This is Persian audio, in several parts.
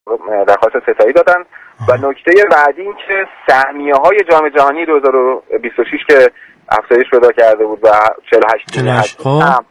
درخواست ستایی دادن. و نکته بعدی این که سهمیه‌های جام جهانی 2026 که افزایش پیدا کرده بود و 48 تیم هم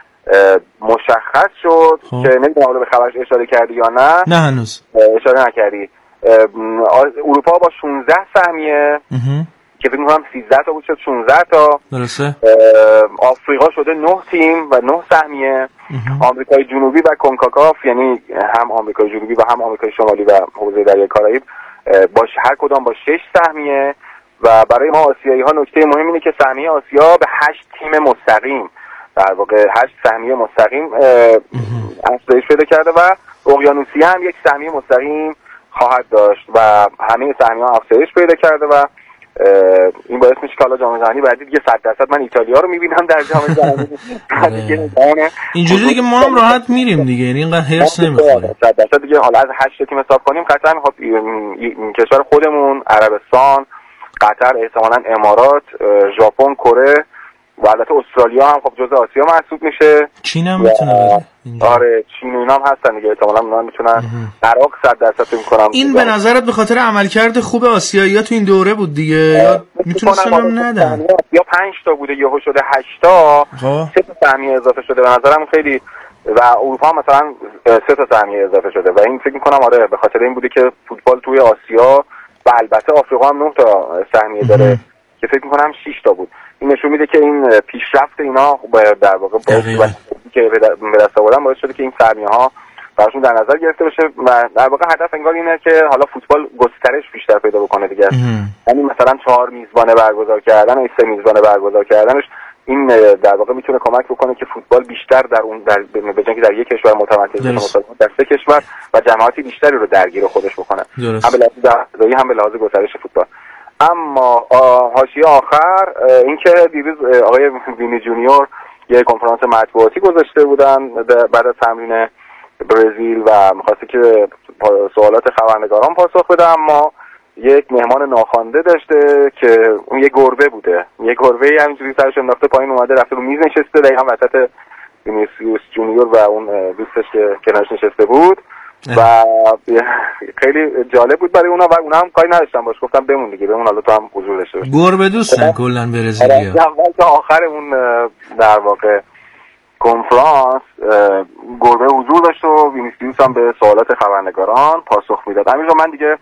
مشخص شد که نمیدونم حالا به خبرش اشاره کردی یا نه هنوز اشاره نکردی. اروپا با 16 سهمیه که فکر می‌کنم 13 تا بود شد 16 تا. درسته. آفریقا شده 9 تیم و 9 سهمیه. آمریکای جنوبی و کنکاکاف یعنی هم آمریکای جنوبی و هم آمریکای شمالی و حوزه دریای کارائیب هر کدام با 6 سهمیه. و برای ما آسیایی‌ها نکته مهم اینه که سهمیه آسیا به 8 تیم مستقیم در واقع 8 سهمیه مستقیم افزایش پیدا کرده و اقیانوسیه هم یک سهمیه مستقیم خواهد داشت و همه سهمیه‌ها افزایش پیدا کرده و این باعث میشه که حالا جام جهانی بعدی دیگه 100% من ایتالیا رو میبینم در جام جهانی. اینجوری دیگه ما هم راحت میریم دیگه، یعنی اینقدر هرس نمیخوره 100% دیگه. حالا از 8 تیم حساب کنیم قطعا خب کشور خودمون، عربستان، قطر، احتمالاً امارات، ژاپن، کره و البته استرالیا هم خب جزء آسیا محسوب میشه. چین هم میتونه بده. آره چین و اینا هم هستن دیگه، احتمالاً اونا میتونن. عراق 100% فکر می‌کنم. این به نظرت به خاطر عملکرد خوب آسیایی‌ها تو این دوره بود دیگه یا میتونستن هم ندن؟ یا 5 تا بوده یهو شده 8 تا، 3 تا سهمیه اضافه شده به نظرم خیلی. و اروپا هم مثلا 3 تا سهمیه اضافه شده و این فکر می‌کنم آره به خاطر این بوده که فوتبال توی آسیا و البته آفریقا هم 9 تا سهمیه داره که فکر می‌کنم 6 تا بود. این نشون میده که این پیشرفت اینا در واقع که به دست آوردن باعث شده که این سهمیه‌ها براشون در نظر گرفته بشه و در واقع هدف انگار اینه که حالا فوتبال گسترش بیشتر پیدا بکنه دیگه. یعنی مثلا 4 میزبان برگزار کردن و 3 میزبان برگزار کردنش این در واقع میتونه کمک بکنه که فوتبال بیشتر در اون به جای که در یک کشور متمرکز بشه در 3 کشور و جماعتی بیشتری رو درگیر خودش بکنه، هم به لحاظ دعایی هم به لحاظ گسترش فوتبال. اما حاشیه آخر این که دیروز آقای وینی جونیور یه کنفرانس مطبوعاتی گذاشته بودن بعد از تمرین برزیل و می‌خواسته که سوالات خبرنگاران پاسخ بده، اما یک مهمان ناخوانده داشته که اون یه گربه بوده. یه گربه همینجوری سرش انداخته پایین اومده رفته رو میز نشسته دقیقاً وسط وینیسیوس جونیور و اون دوستش که کنارش نشسته بود و خیلی جالب بود برای اونا و اونا هم کاری نداشتن باش، گفتم بمون دیگه، بمون حالا تو هم حضور داشته باش. گربه دوستن کلا برزیلیا. اول تا آخر اون در واقع کنفرانس گربه حضور داشت و وینیسیوس هم به سوالات خبرنگاران پاسخ میداد. همینجا من دیگه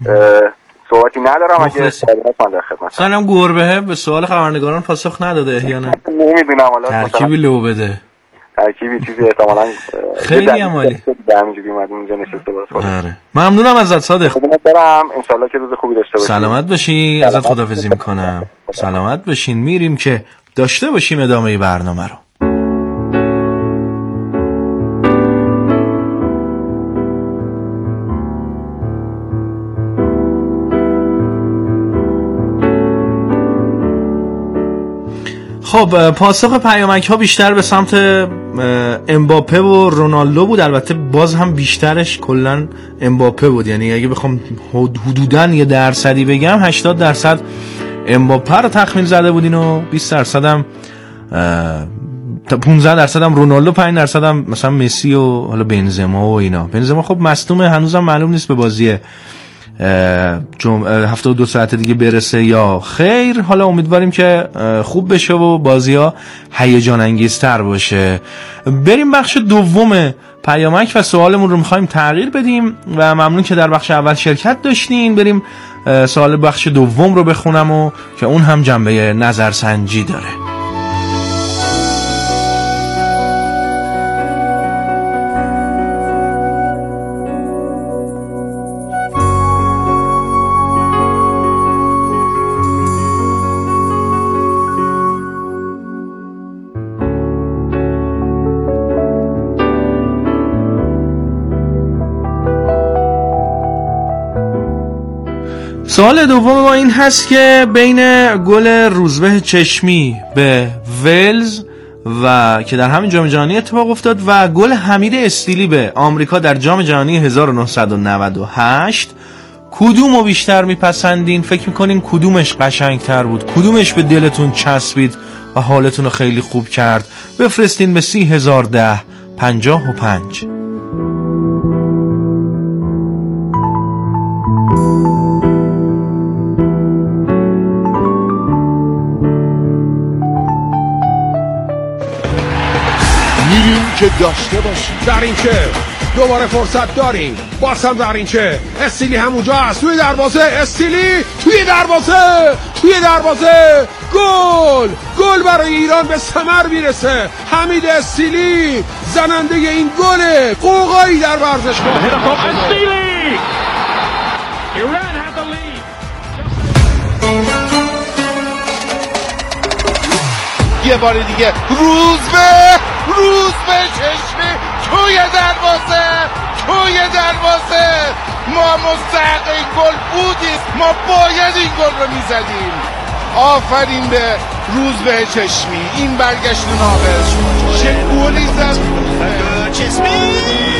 صحبتی ندارم، اگه سوالات من در خدمت. سلام گربه به سوال خبرنگاران پاسخ نداده احیانا. نمیدونم حالا ترکیبی لو بده. ترکیبی چیزی احتمالاً خیلی عالی. همینجوری اومد اینجا نشسته باشه. آره. ممنونم ازت صادق. خدمت دارم، ان شاءالله که روز خوبی داشته باشی. سلامت باشی، ازت خداحافظی میکنم. سلامت باشین، میریم که داشته باشیم ادامه برنامه رو. خب پاسخ پیامک ها بیشتر به سمت امباپه و رونالدو بود، البته باز هم بیشترش کلن امباپه بود، یعنی اگه بخوام حدوداً یه درصدی بگم 80% امباپه رو تخمین زده بودین و 20% هم 15% هم رونالدو، 5% هم مثلا مسی و حالا بنزما و اینا. بنزما خب مصدومه، هنوزم معلوم نیست به بازی 72 ساعت دیگه برسه یا خیر. حالا امیدواریم که خوب بشه و بازی ها هیجان انگیزتر باشه. بریم بخش دوم پیامک و سوالمون رو میخوایم تغییر بدیم و ممنون که در بخش اول شرکت داشتین. بریم سوال بخش دوم رو بخونم و که اون هم جنبه نظرسنجی داره. سوال دوم ما این هست که بین گل روزبه چشمی به ولز و که در همین جام جهانی اتفاق افتاد و گل حمید استیلی به آمریکا در جام جهانی 1998 کدومو بیشتر میپسندین؟ فکر میکنین کدومش قشنگتر بود؟ کدومش به دلتون چسبید و حالتون رو خیلی خوب کرد؟ بفرستین به 301055. که داشته باشیم. در این چه دوباره فرصت داریم، باز هم در این چه استیلی همونجا هست، توی دروازه، استیلی توی دروازه، گل برای ایران به ثمر میرسه. حمید استیلی زننده این گل قوقایی در ورزشگاه. استیلی ایران has the lead. یه بار دیگه روزبه چشمی توی دروازه. ما مستحق این گل بودیم، ما باید این گل رو میزدیم. آفرین به روزبه چشمی، این برگشت ناقص چه گلی زد روزبه چشمی.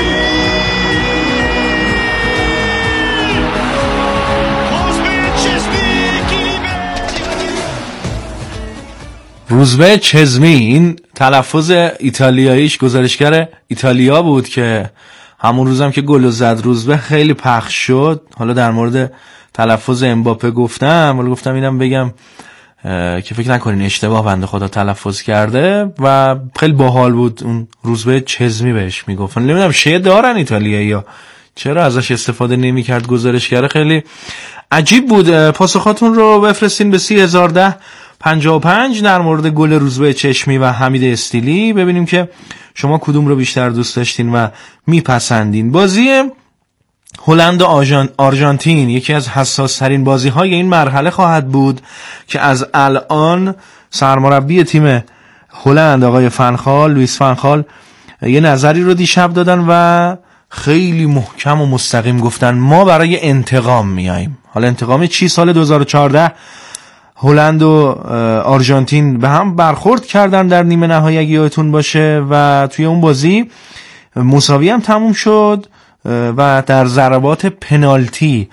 روزبه چزمی، این تلفظ ایتالیاییش گزارشگر ایتالیا بود که همون روزم که گل زد روزبه خیلی پخش شد. حالا در مورد تلفظ امباپه گفتم اینم بگم که فکر نکنین اشتباه بنده خدا تلفظ کرده و خیلی باحال بود. اون روزبه چزمی بهش میگفتن. نمیدونم شاید دارن ایتالیایی‌ها چرا ازش استفاده نمی‌کرد گزارشگر. خیلی عجیب بود. پاسخاتون رو بفرستین به 301055 در مورد گل روزبه چشمی و حمید استیلی، ببینیم که شما کدوم رو بیشتر دوست داشتین و میپسندین. بازی هلند و آرژانتین یکی از حساس ترین بازی های این مرحله خواهد بود که از الان سرمربی تیم هلند آقای لوئیس فنخال یه نظری رو دیشب دادن و خیلی محکم و مستقیم گفتن ما برای انتقام میاییم. حالا انتقام چی؟ سال 2014 هلند و آرژانتین به هم برخورد کردن در نیمه نهایی اگه یادتون باشه و توی اون بازی مساوی هم تموم شد و در ضربات پنالتی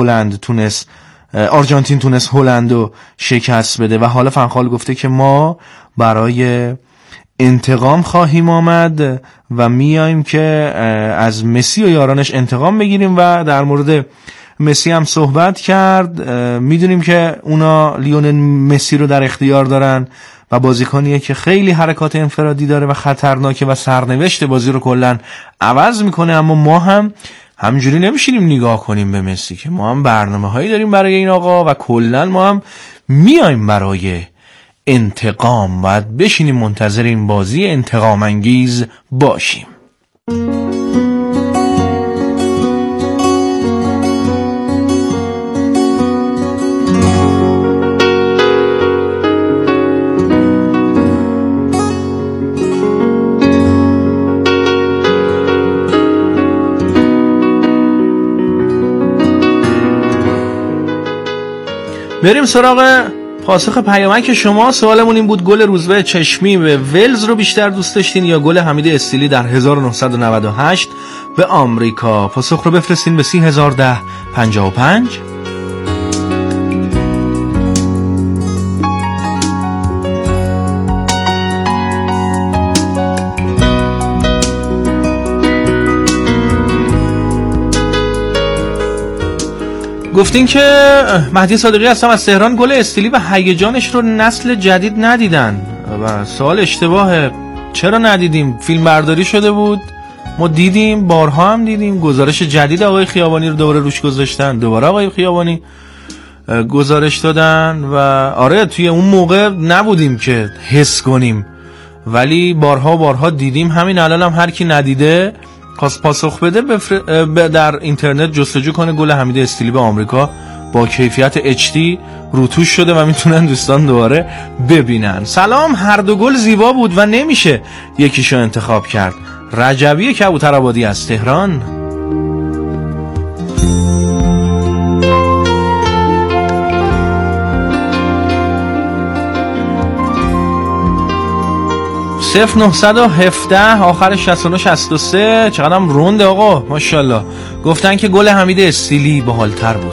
آرژانتین تونست هلند رو شکست بده و حالا فنخال گفته که ما برای انتقام خواهیم آمد و میایم که از مسی و یارانش انتقام بگیریم و در مورد مسی هم صحبت کرد. میدونیم که اونا لیونل مسی رو در اختیار دارن و بازیکنیه که خیلی حرکات انفرادی داره و خطرناکه و سرنوشت بازی رو کلن عوض میکنه، اما ما هم همینجوری نمیشینیم نگاه کنیم به مسی که ما هم برنامه هایی داریم برای این آقا و کلن ما هم میایم برای انتقام. باید بشینیم منتظر این بازی انتقام انگیز باشیم. بریم سراغ پاسخ پیامک شما. سوالمون این بود گل روزبه چشمی به ولز رو بیشتر دوست داشتین یا گل حمید استیلی در 1998 به آمریکا؟ پاسخ رو بفرستین به 301055. گفتین که مهدی صادقی هستم از تهران. گل استیلی و هیجانش رو نسل جدید ندیدن و سوال اشتباهه. چرا ندیدیم؟ فیلم برداری شده بود، ما دیدیم، بارها هم دیدیم. گزارش جدید آقای خیابانی رو دوباره روش گذاشتن، دوباره آقای خیابانی گزارش دادن و آره توی اون موقع نبودیم که حس کنیم ولی بارها دیدیم. همین الان هم هر کی ندیده پاسخ بده در اینترنت جستجو کنه گل حمید استیلی به آمریکا با کیفیت HD روتوش شده و میتونن دوستان دوباره ببینن. سلام، هر دو گل زیبا بود و نمیشه یکیشو انتخاب کرد. رجبی کبوترآبادی از تهران. صفر 917 آخر 6963. چقدر هم رونده آقا ماشاءالله. گفتن که گل حمید استیلی باحال‌تر بود.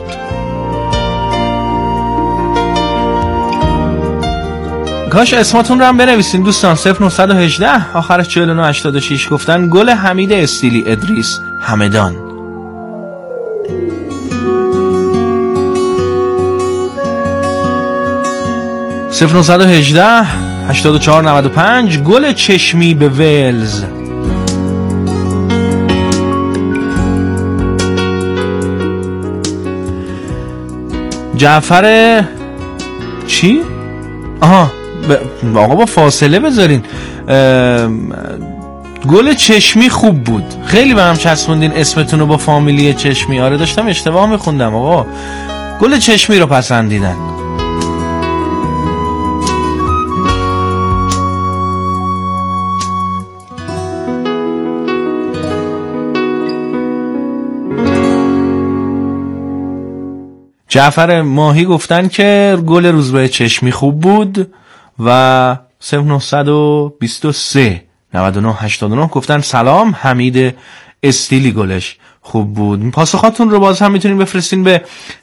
کاش اسمتون رو هم بنویسین دوستان. 0918 آخر 4986 گفتن گل حمید استیلی ادریس همدان. صفر 918 8495 گل چشمی به ولز. جعفر چی؟ آها آقا با فاصله بذارین. گل چشمی خوب بود، خیلی به هم چسبوندین اسمتون رو با فامیلی چشمی. آره داشتم اشتباه میخوندم آقا، گل چشمی رو پسندیدن. جعفر ماهی گفتن که گل روزبه چشمی خوب بود و 0923 99 89 گفتن سلام حمید استیلی گلش خوب بود. پاسخاتون رو باز هم میتونین بفرستین به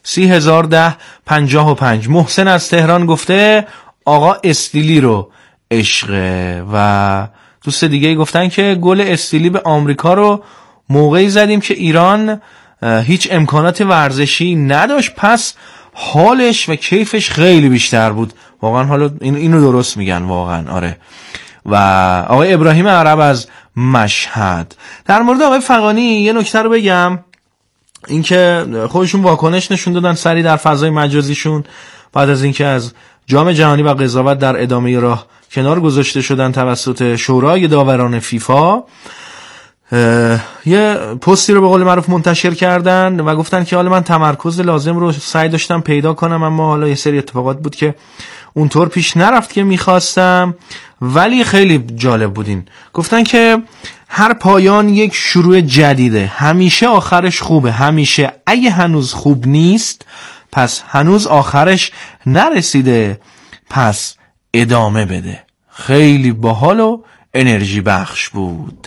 301055. محسن از تهران گفته آقا استیلی رو عشقه و دوست دیگه گفتن که گل استیلی به آمریکا رو موقعی زدیم که ایران هیچ امکانات ورزشی نداشت، پس حالش و کیفش خیلی بیشتر بود. واقعا حالا اینو درست میگن واقعا. آره. و آقای ابراهیم عرب از مشهد. در مورد آقای فغانی یه نکته رو بگم، اینکه خودشون واکنش نشون دادن سری در فضای مجازیشون بعد از اینکه از جام جهانی و قضاوت در ادامه راه کنار گذاشته شدن توسط شورای داوران فیفا، یه پستی رو به قول معروف منتشر کردن و گفتن که حالا من تمرکز لازم رو سعی داشتم پیدا کنم، اما حالا یه سری اتفاقات بود که اونطور پیش نرفت که میخواستم، ولی خیلی جالب بودین. گفتن که هر پایان یک شروع جدیده، همیشه آخرش خوبه، همیشه اگه هنوز خوب نیست پس هنوز آخرش نرسیده، پس ادامه بده. خیلی باحال و انرژی بخش بود.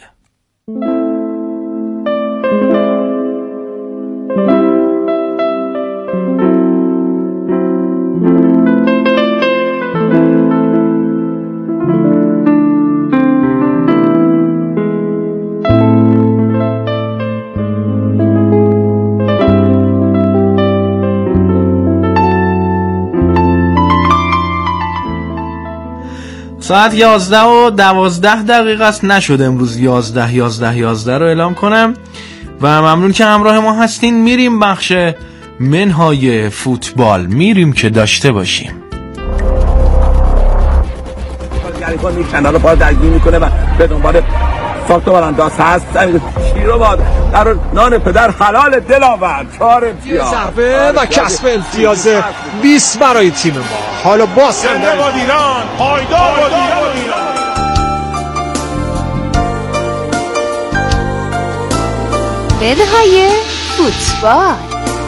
ساعت 11:12 است. نشد امروز 11 رو اعلام کنم و ممنون که همراه ما هستین. میریم بخش منهای فوتبال، میریم که داشته باشیم. گریبان میکنه رو پا درگیر میکنه و به دنبال ساخت برانداز هست. شیرو باد در نان پدر حلال دل آورد. 4 امتیاز ضربه و کسب امتیاز 20 برای تیم ما. حالا باز زنده باد ایران، پایدار باد ایران. منهای فوتبال.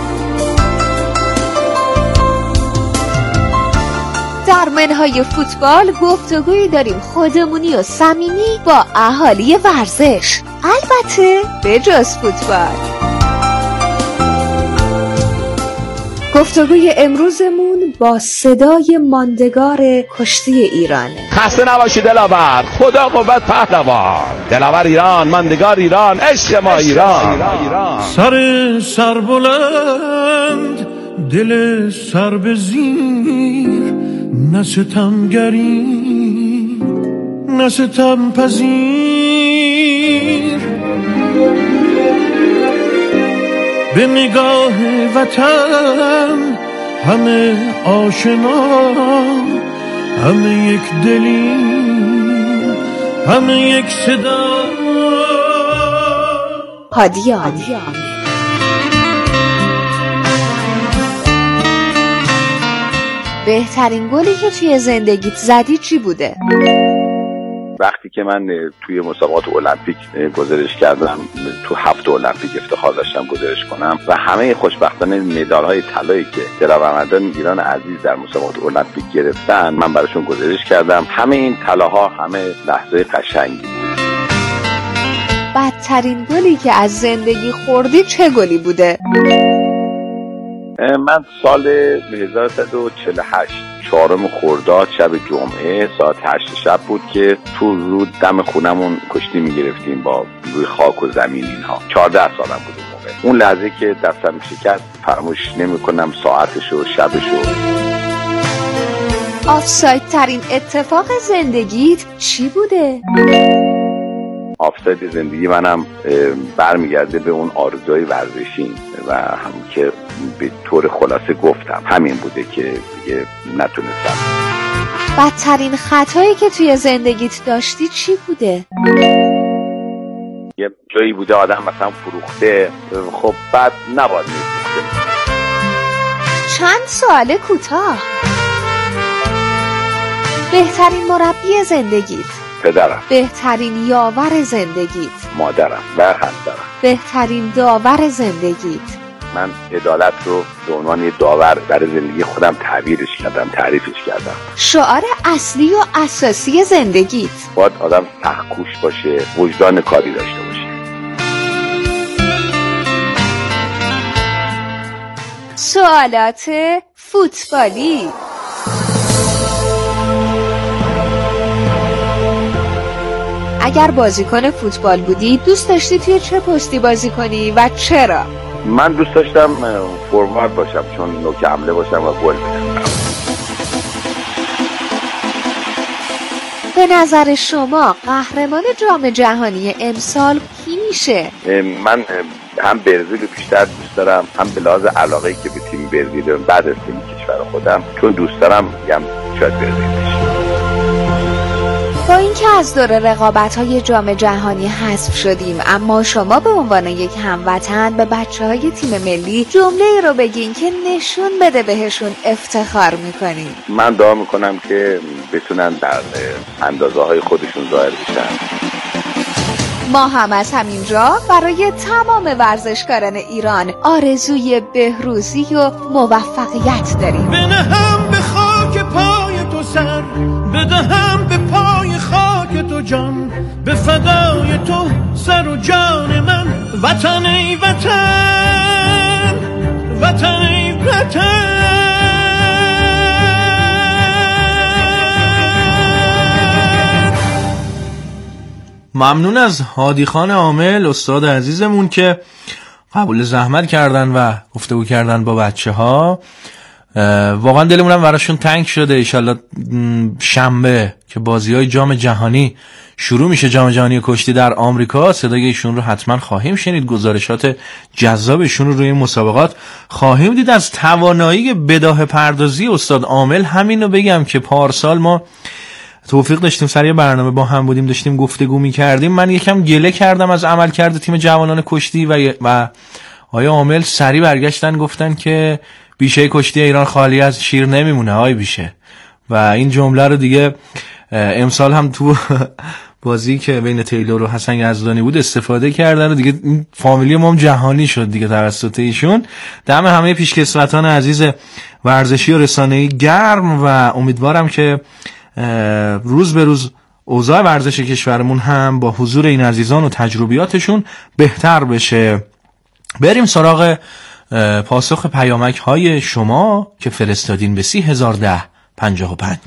در منهای فوتبال گفتگویی داریم خودمونی و صمیمی با اهالی ورزش، البته به جز فوتبال. گفتگوی امروزمون با صدای ماندگار کشتی ایرانه. خسته نباشی دلاور، خدا قوت پهلوان. دلاور ایران، ماندگار ایران، عشق ما ایران. سر بلند، دل سر به زیر، نه ستمگری نه ستم پذیر، به نگاه وطن همه آشنا، همه یک دلی، همه یک صدا. هادی بهترین گلی که توی زندگیت زدی چی بوده؟ وقتی که من توی مسابقات المپیک گزارش کردم، تو 7 المپیک افتخار داشتم گزارش کنم و همه خوشبختانه مدال‌های طلایی که دلاورمردان ایران عزیز در مسابقات المپیک گرفتن من براشون گزارش کردم. همه این طلاها همه لحظه قشنگی بود. بدترین گلی که از زندگی خوردی چه گلی بوده؟ من سال 1348 4 خرداد شب جمعه ساعت 8 شب بود که تو رود دم خونمون کشتی میگرفتیم با روی خاک و زمین اینها. 14 سالم بود اون موقع. اون لحظه که دستم شکست فراموش نمی‌کنم، ساعتش و شبش و. آفساید ترین اتفاق زندگیت چی بوده؟ آفساید زندگی منم برمیگرده به اون آرزوی ورزشی و هم که به طور خلاصه گفتم همین بوده که دیگه نتونستم. بدترین خطایی که توی زندگیت داشتی چی بوده؟ یه جایی بوده آدم مثلا فروخته، خب بعد نباید میفروخته. چند سوال کوتاه. بهترین مربی زندگیت؟ پدرم. بهترین یاور زندگیت؟ مادرم و همسرم. بهترین داور زندگیت؟ من عدالت رو به عنوان یه داور برای زندگی خودم تعریفش کردم. شعار اصلی و اساسی زندگیت؟ باید آدم سخت‌کوش باشه، وجدان کاری داشته باشه. سوالات فوتبالی. اگر بازیکن فوتبال بودی دوست داشتی توی چه پستی بازی کنی و چرا؟ من دوست داشتم فوروارد باشم، چون نوک حمله باشم و گل بزنم. به نظر شما قهرمان جام جهانی امسال کی میشه؟ من هم برزیل رو بیشتر دوست دارم، هم به لحاظ علاقه‌ای که به تیم برزیل دارم بعد از تیم کشور خودم، چون دوست دارم میگم شاید برزیل بشه. با اینکه از دور رقابت‌های جام جهانی حذف شدیم، اما شما به عنوان یک هموطن به بچه‌های تیم ملی جمله‌ای رو بگین که نشون بده بهشون افتخار می‌کنین. من دعا می‌کنم که بتونن در اندازه‌های خودشون ظاهر بشن. ما هم از همینجا برای تمام ورزشکاران ایران آرزوی بهروزی و موفقیت داریم. بنهم به خاک پای تو سر، بدهم به پای خاک تو جان، به فدای تو سر و جان من. وطن ای وطن، وطن ای وطن. ممنون از هادی خان عامل استاد عزیزمون که قبول زحمت کردن و گفتگو کردن با بچه ها. واقعا دلمون هم براشون تنگ شده. ایشالله شنبه که بازی‌های جام جهانی شروع میشه، جام جهانی کشتی در آمریکا، صدای ایشون رو حتما خواهیم شنید، گزارشات جذابشون رو روی مسابقات خواهیم دید. از توانایی بداهه پردازی استاد عامل همین رو بگم که پارسال ما توفیق داشتیم سر یه برنامه با هم بودیم، داشتیم گفتگو می‌کردیم. من یکم گله کردم از عملکرد تیم جوانان کشتی و آیا عامل سری برگشتن گفتن که بیشه کشتی ایران خالی از شیر نمیمونه های بیشه. و این جمله رو دیگه امسال هم تو بازی که بین تیلور و حسن یزدانی بود استفاده کردن و دیگه این فامیلی ما هم جهانی شد دیگه توسط ایشون. دم همه پیشکسوتان عزیز ورزشی و رسانه‌ای گرم و امیدوارم که روز به روز اوضاع ورزش کشورمون هم با حضور این عزیزان و تجربیاتشون بهتر بشه. بریم سراغ پاسخ پیامک های شما که فرستادین به 301055.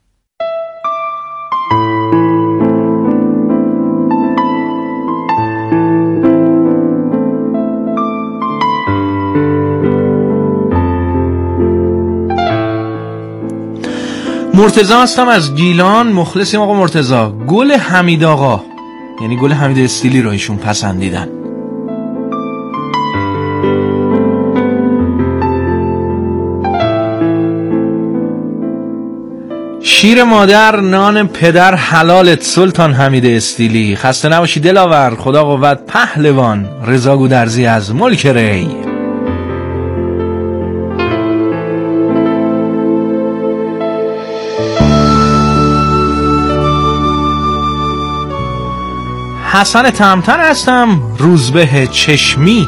مرتضی هستم از گیلان، مخلصیم آقا مرتضی. گل حمید آقا یعنی گل حمید استیلی رو ایشون پسندیدن. شیر مادر نان پدر حلالت سلطان حمید استیلی. خسته نباشی دلاور، خدا قوت پهلوان. رضا گودرزی از ملک ری. حسن تمتر هستم، روزبه چشمی.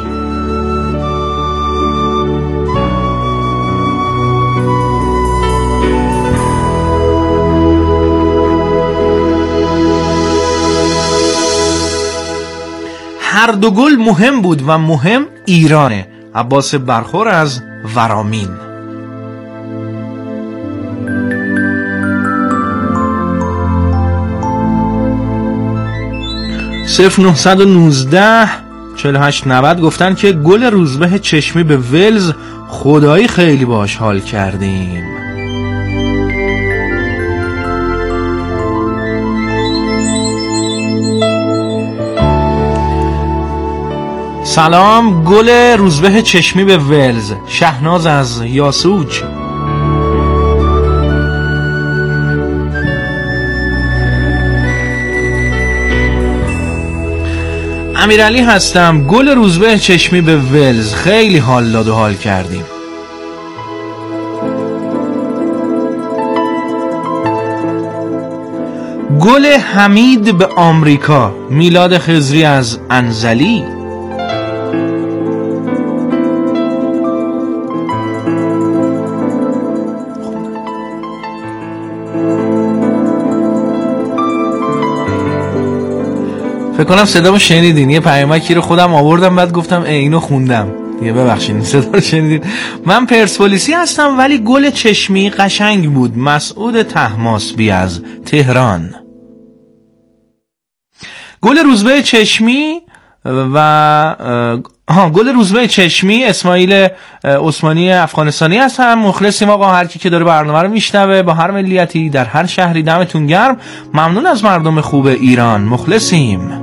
هر دو گل مهم بود و مهم ایرانه. عباس برخور از ورامین. صفر 919 4890 گفتن که گل روزبه چشمی به ولز خدایی خیلی باش حال کردیم. سلام. گل روزبه چشمی به ولز. شهناز از یاسوج. امیرعلی هستم. گل روزبه چشمی به ولز خیلی حال داد و حال کردیم. گل حمید به آمریکا. میلاد خضری از انزلی. فکر کنم صدامو شنیدین. یه پیامکی رو خودم آوردم بعد گفتم اینو خوندم دیگه، ببخشید صدا رو شنیدین. من پرسپولیسی هستم ولی گل چشمی قشنگ بود. مسعود طهماسبی از تهران. گل روزبه چشمی و گل روزبه چشمی اسماعیل عثمانی افغانستانی هستم. مخلصیم آقا. هر کی که داره برنامه رو میشنوه با هر ملیتی در هر شهری دمتون گرم. ممنون از مردم خوب ایران. مخلصیم.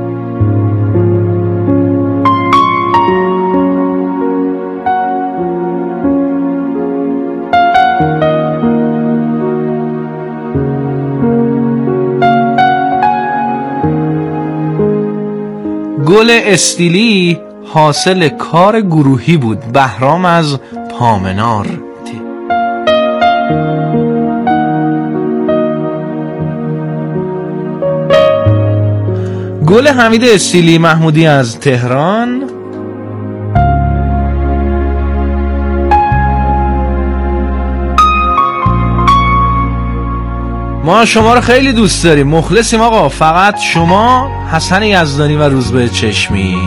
گل استیلی حاصل کار گروهی بود. بهرام از پامنار. گل حمید استیلی محمودی از تهران. ما شما رو خیلی دوست داریم. مخلصیم آقا. فقط شما، حسن یزدانی و روزبه چشمی.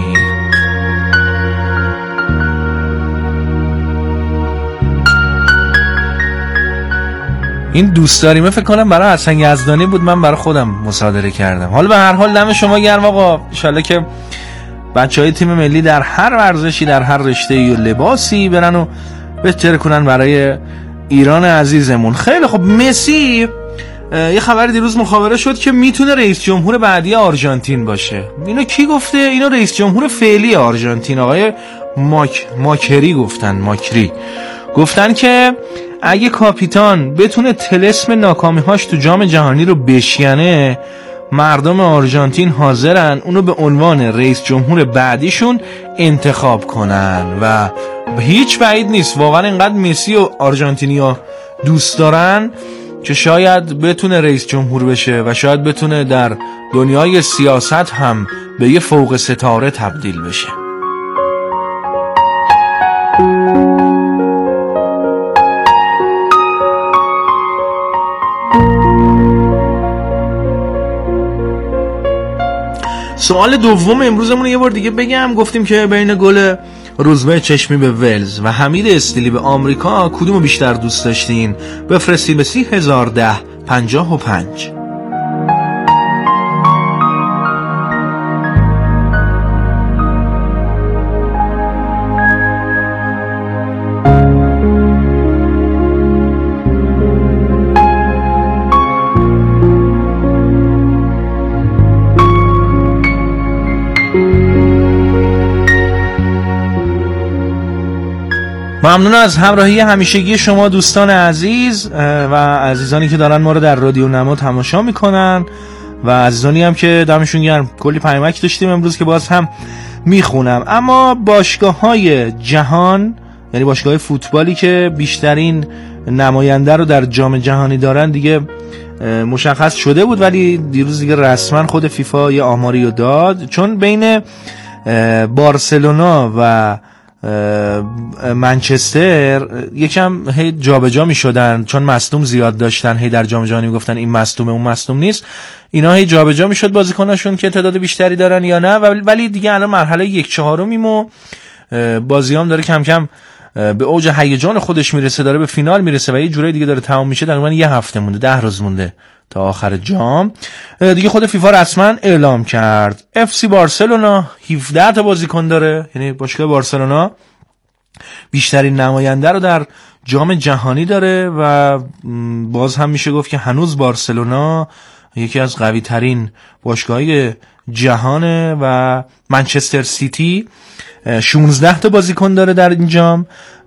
این دوست داریمه فکر کنم برای حسن یزدانی بود، من برای خودم مصادره کردم. حالا به هر حال دم شما گرم آقا. ان شاءالله که بچهای تیم ملی در هر ورزشی، در هر رشته‌ای و لباسی برن و بهتر کنن برای ایران عزیزمون. خیلی خب. مسی یه خبر دیروز مخابره شد که میتونه رئیس جمهور بعدی آرژانتین باشه. اینو کی گفته؟ اینو رئیس جمهور فعلی آرژانتین آقای ماکری گفتن که اگه کاپیتان بتونه طلسم ناکامی‌هاش تو جام جهانی رو بشکنه، مردم آرژانتین حاضرن اونو به عنوان رئیس جمهور بعدیشون انتخاب کنن و هیچ بعید نیست واقعا اینقدر مسی و آرژانتینیا دوست دارن که شاید بتونه رئیس جمهور بشه و شاید بتونه در دنیای سیاست هم به یه فوق ستاره تبدیل بشه. سوال دوم امروزمون یه بار دیگه بگم. گفتیم که بین گل روزبه چشمی به ولز و حمید استیلی به آمریکا کدومو بیشتر دوست داشتین؟ بفرستید به 301055. ممنون از همراهی همیشگی شما دوستان عزیز و عزیزانی که دارن ما رو در رادیو نما تماشا میکنن و عزیزانی هم که دمشون گرم. کلی پیامک داشتیم امروز که باز هم میخونم. اما باشگاه‌های جهان، یعنی باشگاه فوتبالی که بیشترین نماینده رو در جام جهانی دارن دیگه مشخص شده بود، ولی دیروز دیگه رسما خود فیفا یه آماری رو داد، چون بین بارسلونا و منچستر یکم هی جابجا میشدن، چون مصدوم زیاد داشتن، هی در جام جهانی میگفتن این مصدومه اون مصدوم نیست، اینا هی جابجا میشد بازیکناشون که تعداد بیشتری دارن یا نه. ولی دیگه الان مرحله 1/4 و بازیام داره کم کم به اوج هیجان خودش میرسه، داره به فینال میرسه و یه جورایی دیگه داره تمام میشه. تقریبا یه هفته مونده، 10 روز مونده تا آخر جام دیگه. خود فیفا رسما اعلام کرد FC بارسلونا 17 تا بازیکن داره، یعنی باشگاه بارسلونا بیشترین نماینده رو در جام جهانی داره و باز هم میشه گفت که هنوز بارسلونا یکی از قوی ترین باشگاه‌های جهانه و منچستر سیتی 16 تا بازیکن داره در این جام.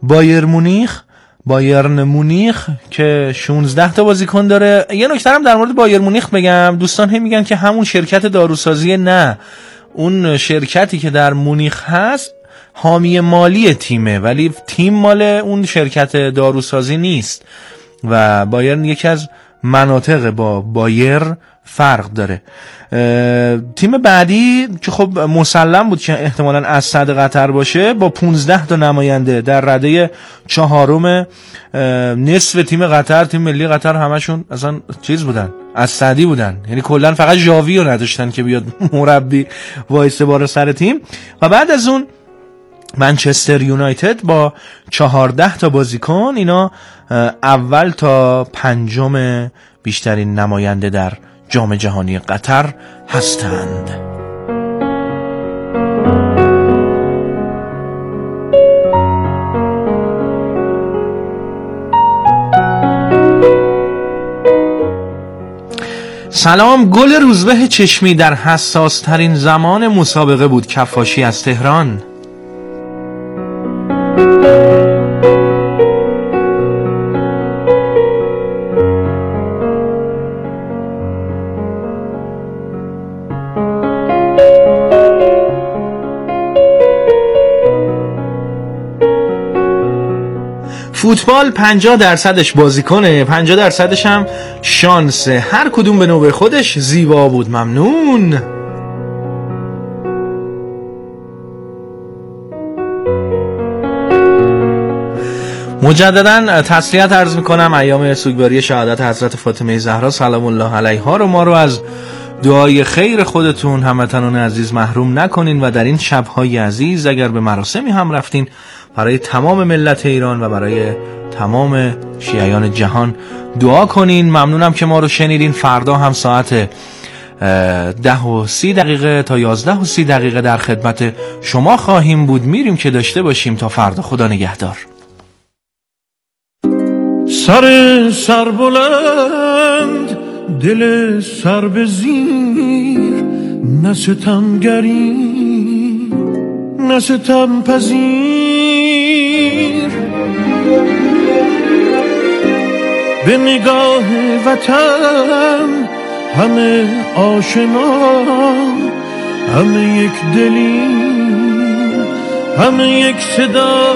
بایرن مونیخ که 16 تا بازیکن داره. یه نکته هم در مورد بایر مونیخ بگم، دوستان هم میگن که همون شرکت داروسازی، نه، اون شرکتی که در مونیخ هست حامی مالی تیمه، ولی تیم مال اون شرکت داروسازی نیست و بایرن یکی از مناطق با بایر فرق داره. تیم بعدی که خب مسلم بود که احتمالاً اسد قطر باشه، با 15 تا نماینده در رده چهارم. نصف تیم قطر، تیم ملی قطر، همشون اصلا چیز بودن، اسدی بودن، یعنی کلا فقط ژاوی رو نداشتن که بیاد مربی وایسه بار سر تیم. و بعد از اون منچستر یونایتد با 14 تا بازیکن، اینا اول تا پنجم بیشترین نماینده در جام جهانی قطر هستند. سلام. گل روزبه چشمی در حساس ترین زمان مسابقه بود. کفاشی از تهران. فوتبال 50% بازیکنه، 50% هم شانسه. هر کدوم به نوبه خودش زیبا بود. ممنون. مجددا تسلیت عرض میکنم. ایام سوگواری شهادت حضرت فاطمه زهرا سلام الله علیها رو ما رو از دعای خیر خودتون هموطنان عزیز محروم نکنین و در این شب‌های عزیز اگر به مراسمی هم رفتین، برای تمام ملت ایران و برای تمام شیعیان جهان دعا کنین. ممنونم که ما رو شنیدین. فردا هم ساعت 10:30 تا 11:30 در خدمت شما خواهیم بود. میریم که داشته باشیم تا فردا. خدا نگهدار. سر بلند، دل سر به زیر، نه ستمگری نه ستم پذیر، به نگاه وطن همه آشنا، همه یک دلی، همه یک صدا.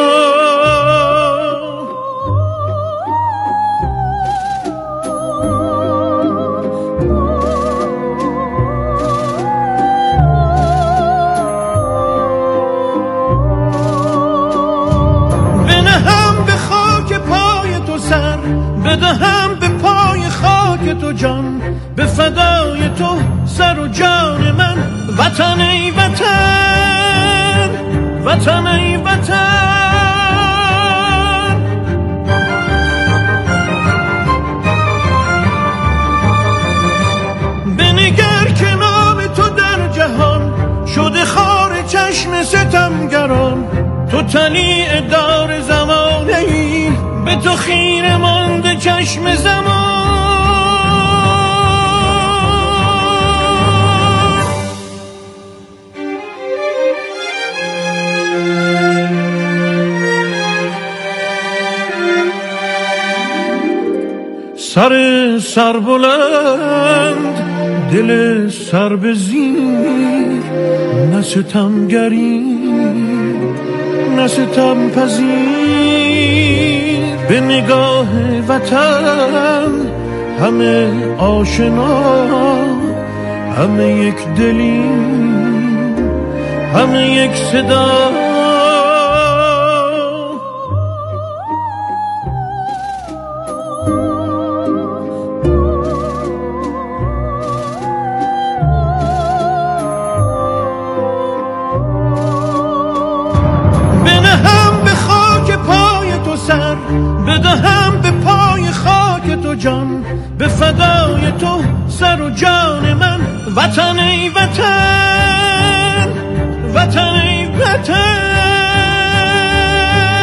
بدهم به پای خاک تو جان، به فدای تو سر و جان من. وطن ای وطن، وطن ای وطن. بنگر که نام تو در جهان شده خار چشم ستمگران. تو طلیع دار زمانه ای، به تو خیره مانده چشم زمان. سر بلند، دل سر به زیر، نه ستمگری نه ستم پذیر، به نگاه وطن همه آشنا، همه یک دلی، همه یک صدا. بدهم به پای خاک تو جان، به فدای تو سر و جان من. وطن ای